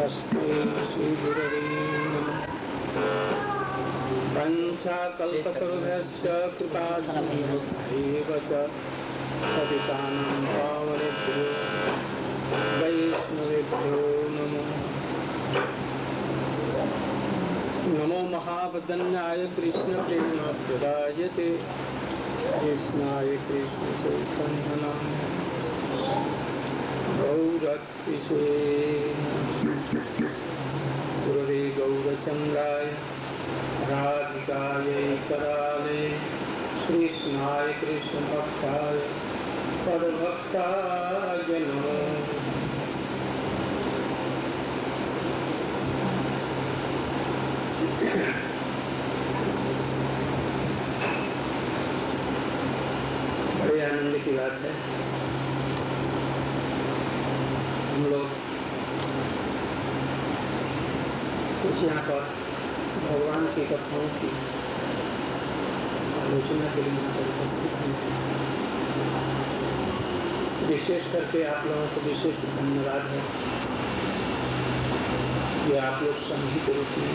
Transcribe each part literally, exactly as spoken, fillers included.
तस्मै श्री गुरवे नमः। पंचाकल्पतरुभ्यश्च कृपासिन्धुभ्यैव च पतितानां पावनेभ्यो वैष्णवेभ्यो नमो नमो महावदन्याय कृष्णप्रेमप्रदायते कृष्णाय कृष्णचैतन्यनाम्ने गौरतिसे गुरवे गौरचन्द्राय राधिकायै कराले कृष्णाय कृष्णभक्ताय तद्भक्ताय नमो। बड़े आनंद की बात है, हम लोग कुछ यहाँ पर भगवान की कथाओं की आलोचना के लिए यहाँ पर उपस्थित हैं। विशेष करके आप लोगों को विशेष धन्यवाद है कि आप लोग संघी के रूप में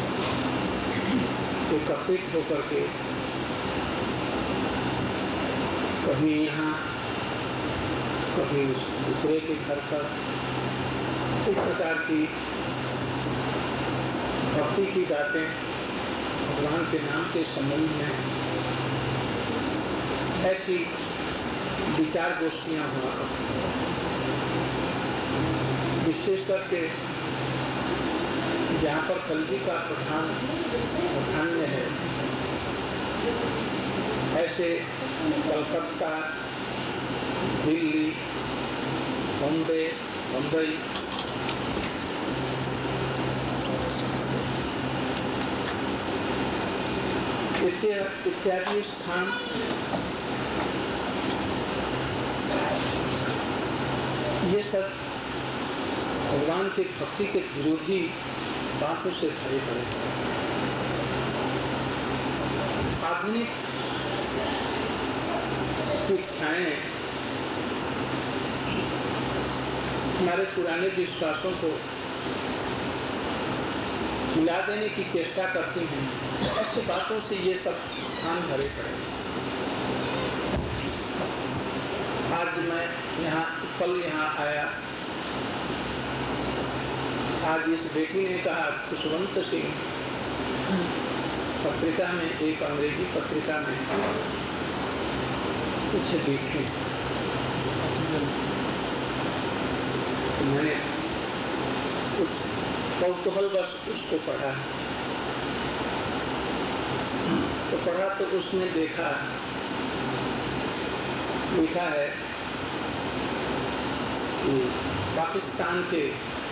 एकत्रित होकर के कभी यहाँ कभी दूसरे के घर पर इस प्रकार की भक्ति की बातें भगवान के नाम के संबंध में ऐसी विचार गोष्ठियाँ हुआ करती हैं। विशेष करके जहाँ पर कलजी का प्रधान प्राधान्य है, ऐसे कलकत्ता, दिल्ली, बॉम्बे, मुंबई इत्यादि स्थान ये सब भगवान के भक्ति के विरोधी बातों से भरे पड़े हैं। आधुनिक शिक्षाएं हमारे पुराने विश्वासों को मिला देने की चेष्टा करती हैं। ऐसी बातों से ये सब स्थान भरे पड़े। आज मैं यहाँ कल यहाँ आया, आज इस बेटी ने कहा खुशवंत सिंह पत्रिका में, एक अंग्रेजी पत्रिका में कुछ लिखे, तो मैंने कुछ कौतूहलवश उसको पढ़ा। तो पढ़ा तो उसमें देखा लिखा है कि पाकिस्तान के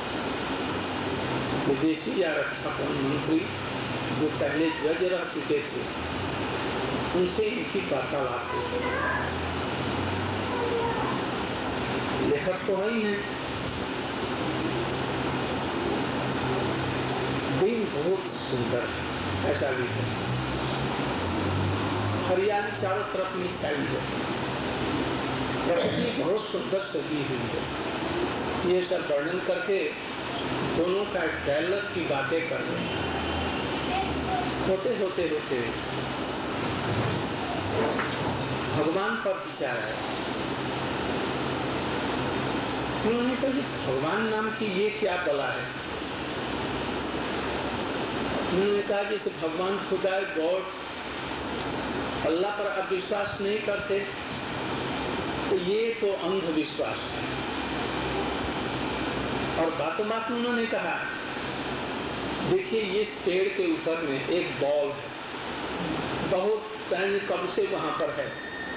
विदेशी या रक्षा मंत्री जो पहले जज रह चुके थे, उनसे इनकी वार्तालाप हुई। लेखक तो है ही है, दिन बहुत सुंदर है, ऐसा भी है। हरियाली चारों तरफ में छाई है, प्रकृति बहुत सुंदर सजी हुई है। ये सब वर्णन करके दोनों का डायलॉग की बातें कर रहे हैं। होते होते होते भगवान पर विचार आया। उन्होंने कहा कि भगवान नाम की ये क्या बला है। उन्होंने कहा कि इसे भगवान खुदा गॉड अल्लाह पर आप विश्वास नहीं करते तो ये तो अंधविश्वास है। और बातों बात में उन्होंने कहा, देखिए ये पेड़ के ऊपर में एक बॉल है, बहुत पहले कब से वहां पर है,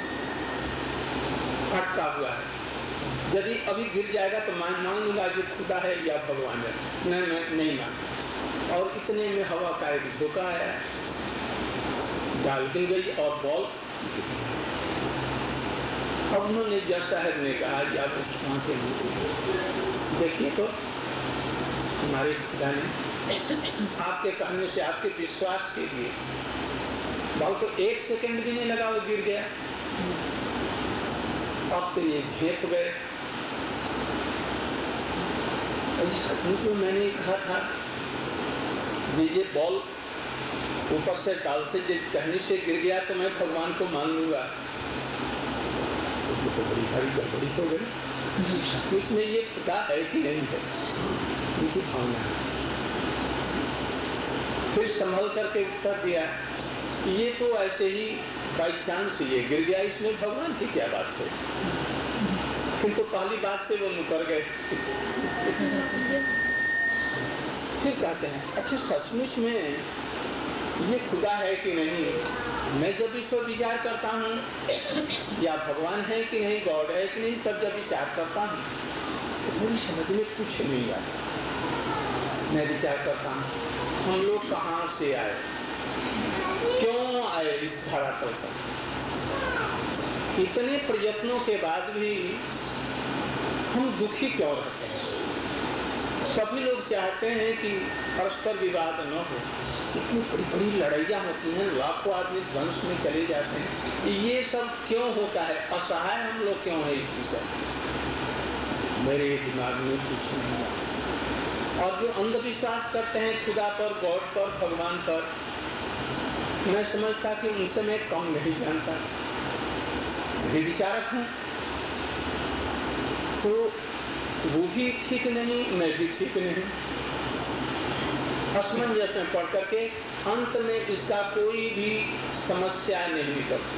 अटका हुआ है। यदि अभी गिर जाएगा तो मान मान लूंगा जो खुदा है या भगवान है। नहीं मैं नहीं मानता। और इतने में हवा का एक झोंका आया, डाल दी गई और बॉल। अब उन्होंने जज साहब ने कहा कि आप उस वहां के देखिए तो हमारे खुदा ने आपके कहने से, आपके विश्वास के लिए बॉल को एक सेकंड भी नहीं लगा, वो गिर गया। अब तो ये झेप गए। सचमुच में मैंने कहा था ये ये बॉल ऊपर से टाल से टहनी से गिर गया तो मैं भगवान को मान लूंगा, तो बड़ी भारी गड़बड़ी हो गई। सचमुच में ये खुदा है कि नहीं है, उनकी भावना। फिर संभल करके उत्तर दिया, ये तो ऐसे ही बाई चांस ये गिर गया, इसमें भगवान की क्या बात है। किंतु तो पहली बात से वो मुकर गए। फिर कहते हैं, अच्छा सचमुच में ये खुदा है कि नहीं, मैं जब इस पर विचार करता हूँ, या भगवान है कि नहीं, गॉड है कि नहीं, इस पर जब विचार करता हूँ तो मेरी समझ में कुछ नहीं आता। मैं विचार करता हूँ, हम लोग कहाँ से आए, क्यों आए इस धरातल पर। इतने प्रयत्नों के बाद भी हम दुखी क्यों रहते हैं। सभी लोग चाहते हैं कि परस्पर विवाद न हो, इतनी बड़ी बड़ी लड़ाइयाँ होती हैं, लाखों आदमी ध्वंस में चले जाते हैं, ये सब क्यों होता है, असहाय हम लोग क्यों हैं इस विषय। मेरे दिमाग में कुछ नहीं आता। और जो अंधविश्वास करते हैं खुदा पर, गॉड पर, भगवान पर, मैं समझता कि उनसे मैं कम नहीं जानता। मैं विचारक हूँ तो वो भी ठीक नहीं, मैं भी ठीक नहीं। असमंजस में पढ़ करके अंत में इसका कोई भी समस्या नहीं निकलती।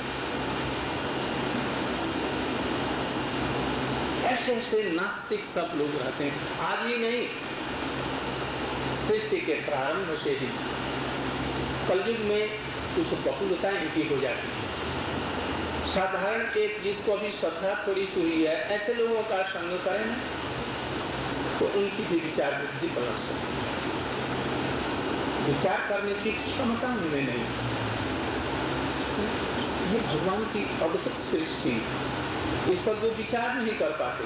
ऐसे ऐसे नास्तिक सब लोग रहते हैं। आज ही नहीं, सृष्टि के प्रारंभ से ही कलयुग में कुछ बहुलता इनकी हो जाती है। साधारण एक जिसको अभी श्रद्धा थोड़ी सी हुई है, ऐसे लोगों का संग करें ना तो उनकी भी विचार बुद्धि पलट सकती है। विचार करने की क्षमता उनमें नहीं। ये भगवान की अद्भुत सृष्टि, इस पर वो विचार नहीं कर पाते।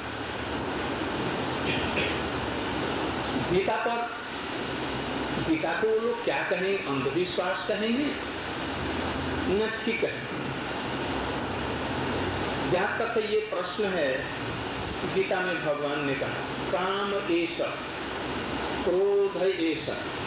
गीता पर, गीता को वो लोग क्या कहें, अंधविश्वास कहेंगे न ठीक है। जहां तक ये प्रश्न है, गीता में भगवान ने कहा काम एष, क्रोध एष,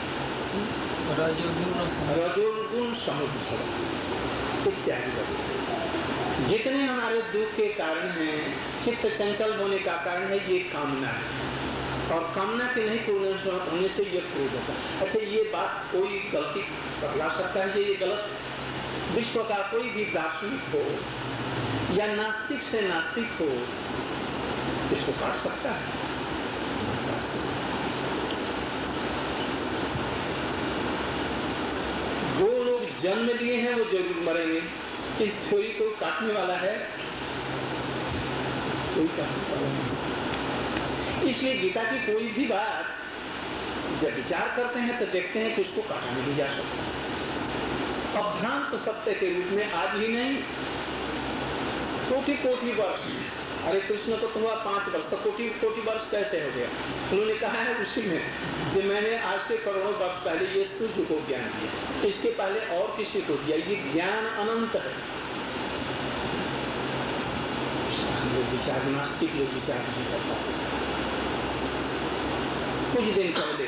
रजोगुण समुद्भव इत्यादि। जितने हमारे दुख के कारण हैं, चित्त चंचल होने का कारण है ये कामना है, और कामना के नहीं पूर्ण होने से ये क्रोध होता है। अच्छा, ये बात कोई गलती बतला सकता है, ये गलत। विश्व का कोई भी दार्शनिक हो या नास्तिक से नास्तिक हो, इसको काट सकता है। जो लोग जन्म लिए हैं वो जरूर मरेंगे। इस थ्योरी को काटने वाला है कोई काटने वाला नहीं। इसलिए गीता की कोई भी बात जब विचार करते हैं तो देखते हैं कि उसको काटा नहीं जा सकता। अभ्रांत सत्य के रूप में आज ही नहीं, कोटि कोटि वर्ष, अरे कृष्ण को तो हुआ पांच वर्ष, तो कोटि कोटि वर्ष कैसे हो गया। उन्होंने कहा है उसी में कि मैंने आज से करोड़ों वर्ष पहले ये सूर्य को ज्ञान दिया, इसके पहले और किसी को दिया, ये ज्ञान अनंत है। लोग विचार, नास्तिक लोग विचार नहीं कर पाते। कुछ दिन पहले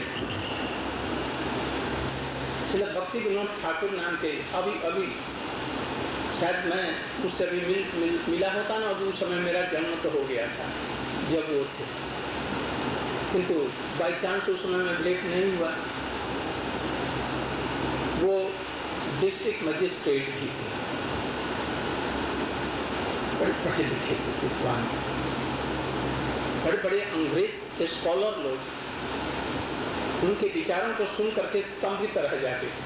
श्रील भक्ति विनोद ठाकुर नाम के, अभी अभी शायद मैं उससे भी मिल, मिल, मिला होता ना, अभी उस समय मेरा जन्म तो हो गया था जब वो थे, किंतु बाई चांस उस समय में भेंट नहीं हुआ। वो डिस्ट्रिक्ट मजिस्ट्रेट भी थे, बड़े पढ़े लिखे थे, विद्वान, बड़े बड़े अंग्रेज स्कॉलर लोग उनके विचारों को सुन करके स्तंभित रह जाते थे।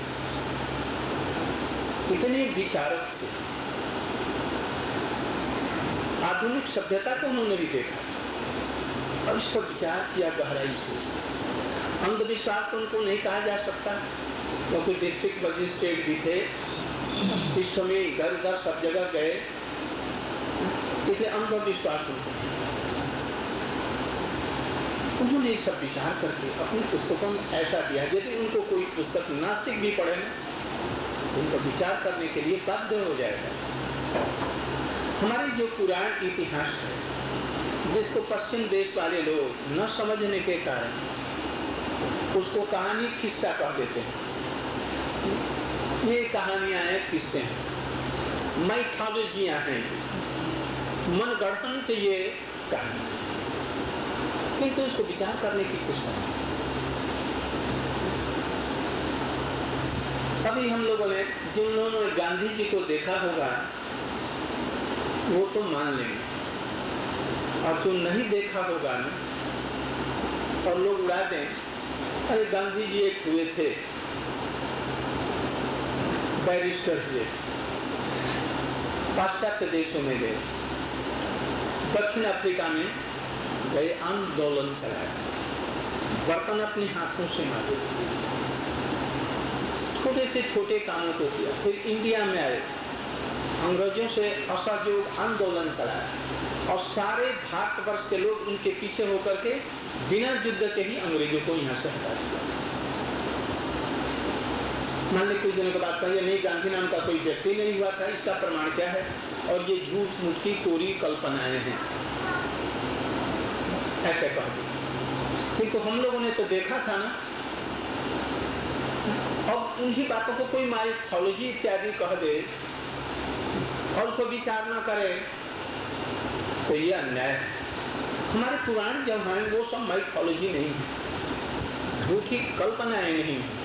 इतने विचारक थे। आधुनिक सभ्यता को उन्होंने भी देखा और इस पर विचार किया गहराई से। अंधविश्वास तो उनको नहीं कहा जा सकता, क्योंकि तो डिस्ट्रिक्ट मजिस्ट्रेट भी थे, इस समय इधर उधर सब जगह गए, इसलिए अंधविश्वास उनको। उन्होंने सब विचार करके अपनी पुस्तकों में ऐसा दिया, यदि उनको कोई पुस्तक नास्तिक भी पढ़े ना, उनको विचार करने के लिए बाध्य हो जाएगा। हमारे जो पुराण इतिहास है, जिसको पश्चिम देश वाले लोग न समझने के कारण उसको कहानी किस्सा कह देते हैं। ये कहानियां हैं, किस्से हैं, माइथोलॉजियां हैं, मनगढ़ंत ये कहानी, किंतु इसको विचार करने की चेष्टा है। अभी हम लोगों ने, जिन लोगों ने गांधी जी को देखा होगा वो तो मान लेंगे, और जो नहीं देखा होगा ना, और लोग उड़ा दें, अरे गांधी जी एक हुए थे, बैरिस्टर हुए, पाश्चात्य देशों में गए, दक्षिण अफ्रीका में गए, आंदोलन चलाया, बर्तन अपने हाथों से मारे, छोटे से छोटे कामों को किया, फिर इंडिया में आए, अंग्रेजों से असहयोग आंदोलन चलाया, और सारे भारतवर्ष के लोग उनके पीछे होकर के बिना युद्ध के ही अंग्रेजों को यहाँ से हटा दिया। मान लीजिए कुछ दिनों के बाद कहिए नहीं, गांधी नाम का कोई व्यक्ति नहीं हुआ था, इसका प्रमाण क्या है, और ये झूठ मूठ की कोरी कल्पनाएं हैं, ऐसे कह दिया। किंतु हम लोगों ने तो देखा था ना, अब उन्हीं बातों को कोई माइथोलॉजी इत्यादि कह दे और उसको विचार न करे तो ये अन्याय है। हमारे पुराण जब हैं वो सब माइथोलॉजी नहीं है, झूठी कल्पनाएं नहीं है।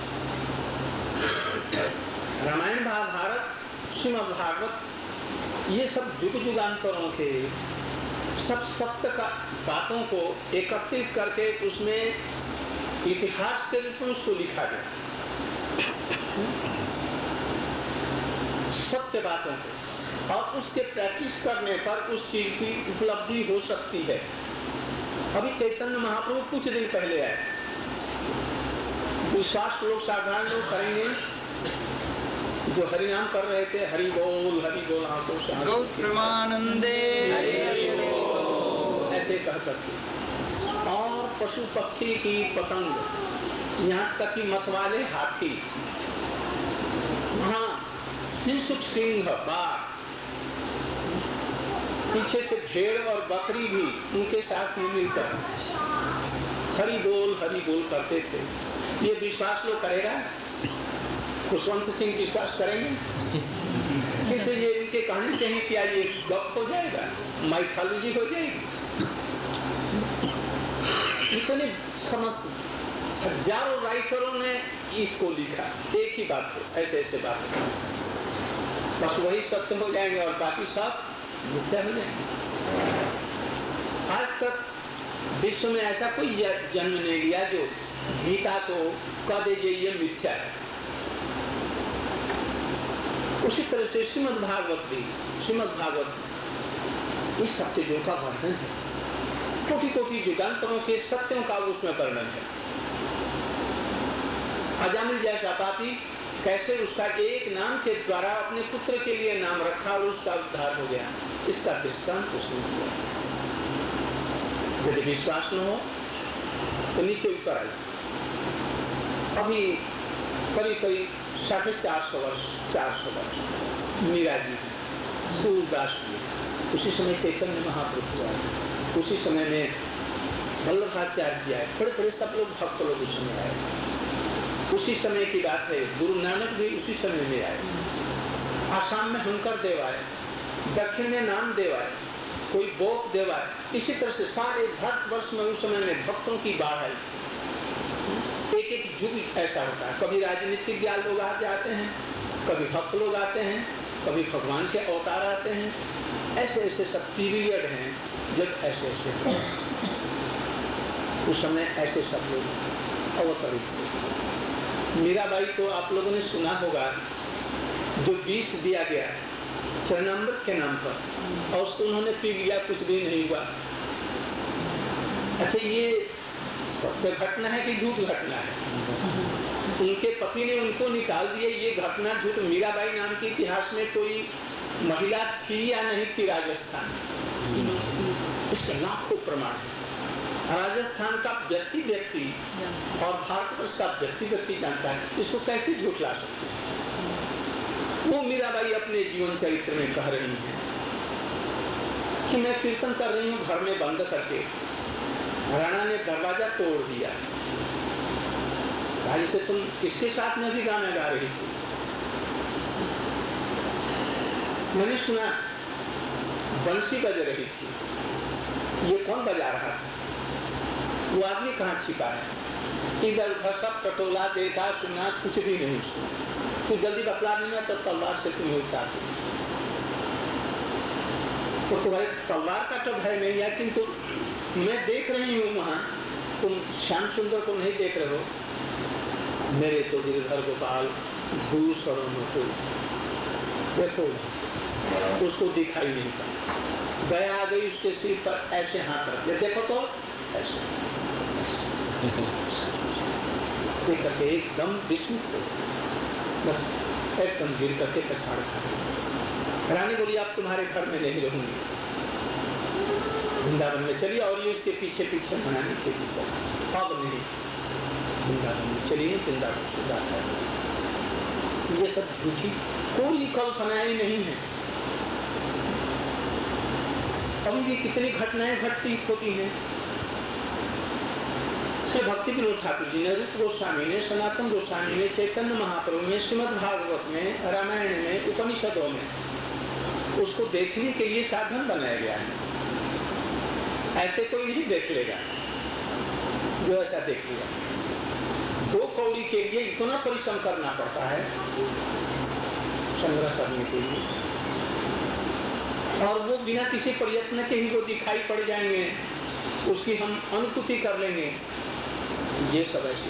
रामायण महाभारत श्रीमद् भागवत ये सब युग युगांतरों के सब सत्य का बातों को एकत्रित करके उसमें इतिहास के रूप में उसको लिखा गया, सत्य बातों को, और उसके प्रैक्टिस करने पर उस चीज की उपलब्धि हो सकती है। अभी चैतन्य महाप्रभु कुछ दिन पहले आए, विश्वास लोग साधारण लोग करेंगे, जो हरिनाम कर रहे थे, हरि बोल हरि बोल, आंखों से ऐसे कह सकते, और पशु पक्षी की पतंग, यहाँ तक कि मतवाले हाथी, हाँ हिंसुक सिंह, बाघ, पीछे से भेड़ और बकरी भी उनके साथ में मिलकर हरि बोल हरि बोल करते थे। ये विश्वास लोग करेगा? खुशवंत सिंह विश्वास करेंगे? किंतु ये इनके कहने से ही क्या ये गप हो जाएगा, माइथोलॉजी हो जाएगी? इतने समस्त हजारों राइटरों ने इसको लिखा, एक ही बात को, ऐसे ऐसे बात, बस वही सत्य हो जाएंगे और बाकी सब मिथ्या हो जाएंगे। आज तक विश्व में ऐसा कोई जन्म नहीं लिया जो गीता को कह दे ये मिथ्या है। उसी तरह से श्रीमद् भागवत भी, श्रीमद् भागवत इस सत्यों का वर्णन है, कोटि कोटि युगांतरों के सत्यों का उसमें वर्णन है। अजामिल जैसा पापी कैसे उसका एक नाम के द्वारा अपने पुत्र के लिए नाम रखा और उसका उद्धार हो गया, इसका दृष्टांत उसने दिया। यदि विश्वास न हो तो नीचे उतर आए। अभी करीब करीब साढ़े चार सौ वर्ष चार सौ वर्ष मीरा जी सूरदास जी, उसी समय चैतन्य महाप्रभु आए, उसी समय में वल्लभाचार्य जी आए, बड़े बड़े सब लोग भक्त लोग उस समय आए। उसी समय की बात है, गुरु नानक भी उसी समय में आए। आसाम में हुनकर देव आए, दक्षिण में नाम देव आए, कोई बोक देव आए। इसी तरह से सारे भारतवर्ष में उस समय में भक्तों की बाढ़ आई। एक एक युग ऐसा होता है, कभी राजनीतिक ज्ञान लोग आ जाते हैं, कभी भक्त लोग आते हैं, कभी भगवान के अवतार आते हैं। ऐसे ऐसे सब पीरियड हैं जब ऐसे ऐसे उस समय ऐसे सब लोग अवतरित थे। मीराबाई को आप लोगों ने सुना होगा, जो विष दिया गया चरणामृत के नाम पर, और उसको उन्होंने पी लिया, कुछ भी नहीं हुआ। अच्छा, ये सत्य घटना है कि झूठ घटना है? उनके पति ने उनको निकाल दिया, ये घटना झूठ। मीराबाई नाम के इतिहास में कोई महिला थी या नहीं थी राजस्थान में? इसके लाखों प्रमाण है। राजस्थान का व्यक्ति व्यक्ति और भारतवर्ष का व्यक्ति व्यक्ति जानता है, इसको कैसे झूठ ला सकते हैं? वो मीराबाई अपने जीवन चरित्र में कह रही है कि मैं कीर्तन कर रही हूँ घर में बंद करके, राणा ने दरवाजा तोड़ दिया। भाई से तुम किसके साथ में भी गाना गा रही थी? मैंने सुना बंसी बज रही थी। ये कौन बजा रहा था? वो आदमी कहाँ छिपा है? इधर उधर सब टटोला, देखा, सुना, कुछ भी नहीं सुना। तू जल्दी बतला देना तो तलवार से तुम्हें उतार दूं। तो तुम्हारे तलवार का तो भय नहीं है, किंतु मैं देख रही हूँ वहां, तुम श्याम सुंदर को नहीं देख रहे हो। मेरे तो गिरधर गोपाल भूषणों को देखो, उसको दिखाई नहीं पड़ा। दया आ गई उसके सिर पर, ऐसे हाथ रख दिया, देखो तो ऐसे देख करके एकदम विस्मित हो, बस एकदम गिर करके पछाड़ खा। रानी बोली आप तुम्हारे घर में नहीं रहूंगी, वृंदावन में चलिए। और ये उसके पीछे पीछे मनाने के पीछे, अब नहीं वृंदावन में चलिए, वृंदावन से जाता। ये सब झूठी कोई कल्पनाएं नहीं है। अभी भी कितनी घटनाएं घटित होती हैं। श्री भक्ति विनोद ठाकुर जी ने, रूप गोस्वामी ने, सनातन गोस्वामी ने, चैतन्य महाप्रभु ने, श्रीमद् भागवत में, रामायण में, उपनिषदों में उसको देखने के लिए साधन बनाया गया है। ऐसे कोई नहीं देख लेगा जो ऐसा देख लेगा। दो कौड़ी के लिए इतना परिश्रम करना पड़ता है संग्रह करने के लिए, और वो बिना किसी प्रयत्न के ही वो दिखाई पड़ जाएंगे, उसकी हम अनुभूति कर लेंगे। ये सब ऐसे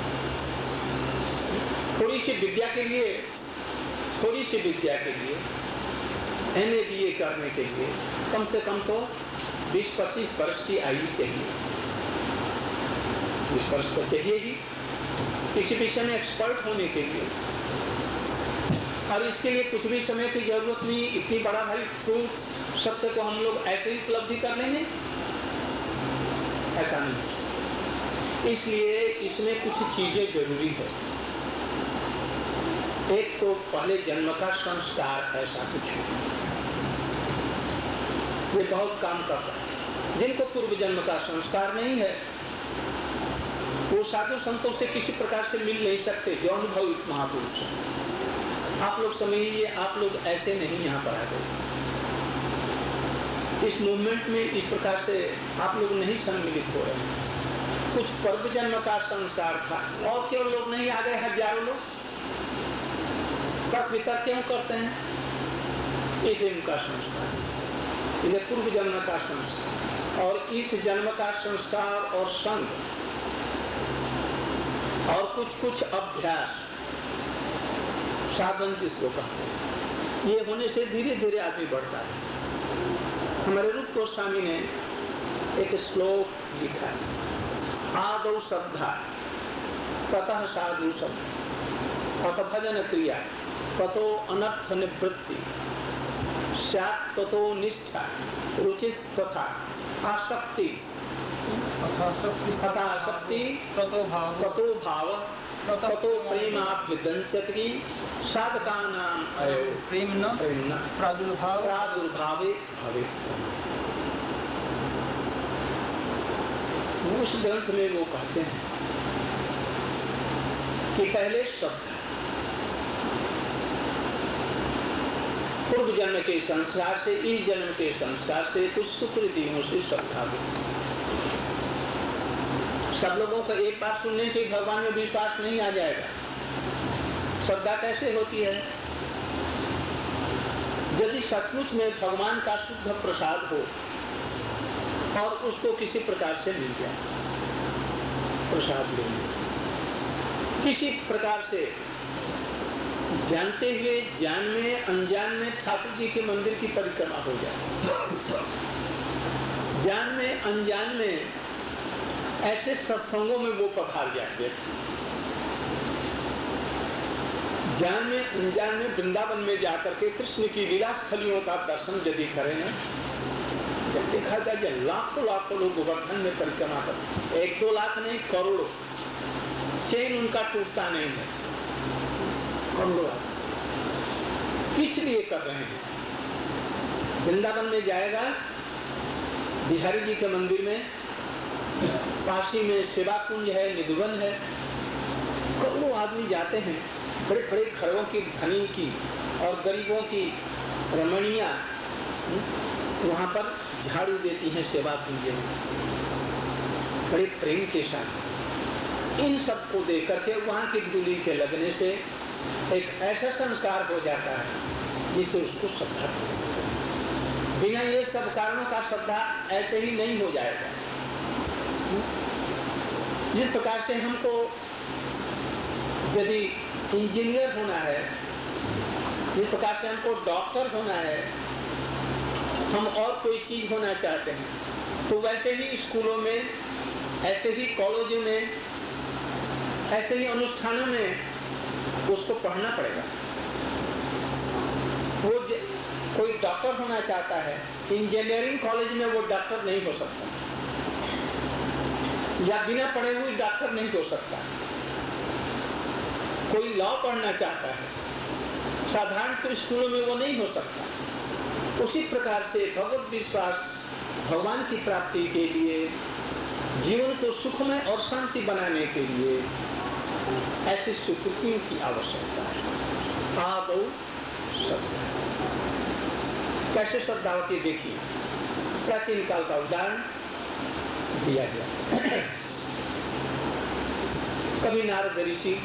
थोड़ी सी विद्या के लिए, थोड़ी सी विद्या के लिए, एम ए बी ए करने के लिए कम से कम तो बीस पच्चीस वर्ष की आयु चाहिए। बीस वर्ष तो चाहिए ही किसी विषय में एक्सपर्ट होने के लिए, और इसके लिए कुछ भी समय की जरूरत नहीं। इतनी बड़ा भारी ट्रूथ सत्य को हम लोग ऐसे ही उपलब्धि कर लेंगे, ऐसा नहीं। इसलिए इसमें कुछ चीजें जरूरी है। एक तो पहले जन्म का संस्कार, ऐसा कुछ ये बहुत काम करता है। जिनको पूर्व जन्म का संस्कार नहीं है वो साधु संतों से किसी प्रकार से मिल नहीं सकते, जो अनुभवित महापुरुष हैं। आप लोग समझिए, आप लोग ऐसे नहीं यहाँ पर आ गए। इस मूवमेंट में इस प्रकार से आप लोग नहीं सम्मिलित हो रहे हैं। कुछ पूर्व जन्म का संस्कार था, और क्यों लोग नहीं आ गए? हजारों लोग तर्क वितर्क क्यों करते हैं? इसे उनका संस्कार, इन्हें पूर्व जन्म का संस्कार, और इस जन्म का संस्कार और संग और कुछ कुछ अभ्यास, साधन जिसको कहते हैं, ये होने से धीरे धीरे आदमी बढ़ता है। हमारे रूप गोस्वामी ने एक श्लोक लिखा है, आदौ श्रद्धा ततः साधु शब्द अथ भजन क्रिया ततो अनर्थ निवृत्ति स्यात् ततो निष्ठा रुचि तथा आसक्ति तथा आसक्ति ततो भाव ततो भाव ततो प्रेमाभ्युदंचति साधकानां अयो प्रेम न प्रादुर्भाव प्रादुर्भावे भवेत्। उस ग्रंथ में वो कहते हैं कि पहले श्रद्धा, पूर्व जन्म के संस्कार से, इस जन्म के संस्कार से, कुछ सुकृतियों से श्रद्धा हुई। सब लोगों का एक बात सुनने से भगवान में विश्वास नहीं आ जाएगा। श्रद्धा कैसे होती है? यदि सचमुच में भगवान का शुद्ध प्रसाद हो और उसको किसी प्रकार से मिल जाए, प्रसाद लेंगे किसी प्रकार से, जानते हुए, जान में, अनजान में ठाकुर जी के मंदिर की परिक्रमा हो जाए, जान में, अनजान में ऐसे सत्संगों में वो पधार जाएंगे, जान में, अनजान में वृंदावन में जाकर के कृष्ण की लीला स्थलियों का दर्शन यदि करें, जब देखा जाए लाखों लाखों लोग गोवर्धन में परिक्रमा करते, एक दो लाख नहीं, करोड़ों, चैन उनका टूटता नहीं है। करोड़ों किस लिए कर रहे हैं? वृंदावन में जाएगा बिहारी जी के मंदिर में काशी में सेवा कुंज है, निधुवन है। करोड़ों आदमी जाते हैं, बड़े बड़े घरों की धनी की और गरीबों की रमणियां वहां पर झाड़ू देती हैं सेवा कुंज में, बड़े प्रेम के साथ। इन सब को देख करके वहां की धूली के लगने से एक ऐसा संस्कार हो जाता है जिससे उसको श्रद्धा हो। बिना ये सब कारणों का श्रद्धा ऐसे ही नहीं हो जाएगा। जिस प्रकार से हमको यदि इंजीनियर होना है, जिस प्रकार से हमको डॉक्टर होना है, हम और कोई चीज होना चाहते हैं, तो वैसे ही स्कूलों में, ऐसे ही कॉलेजों में, ऐसे ही अनुष्ठानों में उसको पढ़ना पड़ेगा। वो कोई डॉक्टर होना चाहता है, इंजीनियरिंग कॉलेज में वो डॉक्टर नहीं हो सकता, या बिना पढ़े हुए डॉक्टर नहीं हो सकता। कोई लॉ पढ़ना चाहता है, साधारण तो स्कूलों में वो नहीं हो सकता। उसी प्रकार से भगवत विश्वास, भगवान की प्राप्ति के लिए, जीवन को सुखमय और शांति बनाने के लिए ऐसी स्वीकृतियों की आवश्यकता है। आदौ श्रद्धा। कैसे श्रद्धा होती है देखिए, प्राचीन काल का उदाहरण दिया गया। कभी नारद ऋषि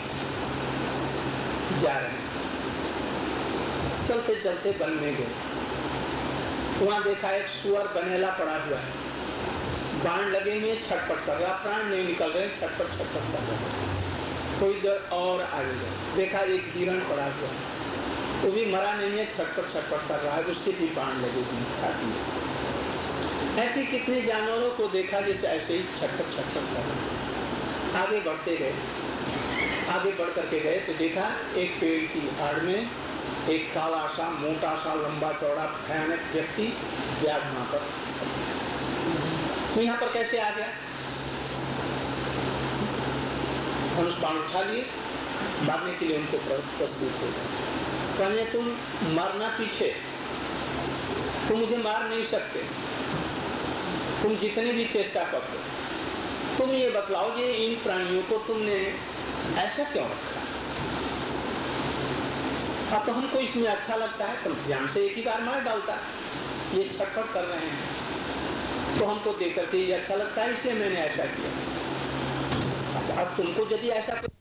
जा रहे हैं, चलते चलते वन में गए, वहां देखा एक सुअर बनेला पड़ा हुआ है, बाण लगे हुए, छटपट कर रहा, प्राण नहीं निकल रहे, छटपट छटपट कर रहा। थोड़ी देर और आगे गए, देखा एक हिरण पड़ा हुआ है, वो भी मरा नहीं है, छटपट छटपट कर रहा है, उसके भी बाण लगे हुए छाती में। ऐसे कितने जानवरों को देखा जैसे ऐसे ही छटपट छटपट कर रहे। आगे बढ़ते गए, आगे बढ़ करके गए तो देखा एक पेड़ की आड़ में एक काला सा, मोटा सा, लंबा चौड़ा भयानक व्यक्ति वहां पर। यहाँ पर कैसे आ गया? धनुष बाण उठा लिए, मारने के लिए उनको प्रस्तुत हो गए। कहने तुम मरना पीछे, तुम मुझे मार नहीं सकते, तुम जितनी भी चेष्टा करो, तुम ये बतलाओ कि इन प्राणियों को तुमने ऐसा क्यों रखा? अब तो हमको इसमें अच्छा लगता है, तो जान से एक ही बार मार डालता, ये छटपट कर रहे हैं तो हमको देख करके ये अच्छा लगता है, इसलिए मैंने ऐसा किया। अच्छा, अब तुमको यदि ऐसा